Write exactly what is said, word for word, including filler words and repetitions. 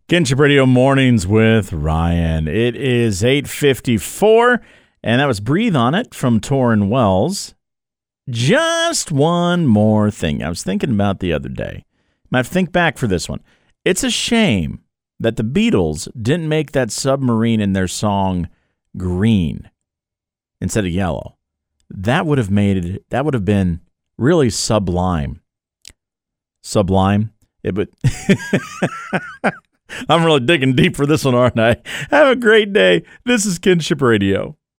Kinship Radio Mornings with Ryan. It is eight fifty-four, and that was Breathe on It from Tauren Wells. Just one more thing I was thinking about the other day. Might have to think back for this one. It's a shame that the Beatles didn't make that submarine in their song green instead of yellow. That would have made it, that would have been really sublime. Sublime? It would... I'm really digging deep for this one, aren't I? Have a great day. This is Kinship Radio.